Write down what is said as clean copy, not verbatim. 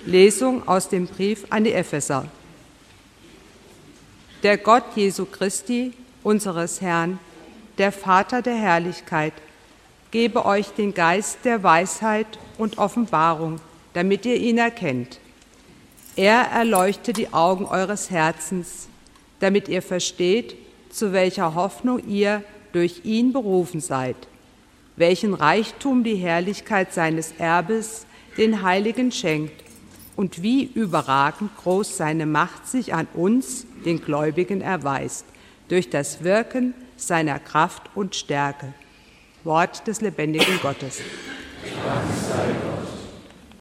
Lesung aus dem Brief an die Epheser. Der Gott Jesu Christi, unseres Herrn, der Vater der Herrlichkeit, gebe euch den Geist der Weisheit und Offenbarung, damit ihr ihn erkennt. Er erleuchte die Augen eures Herzens, damit ihr versteht, zu welcher Hoffnung ihr durch ihn berufen seid, welchen Reichtum die Herrlichkeit seines Erbes den Heiligen schenkt und wie überragend groß seine Macht sich an uns, den Gläubigen, erweist, durch das Wirken seiner Kraft und Stärke. Wort des lebendigen Gottes. Dank sei Gott.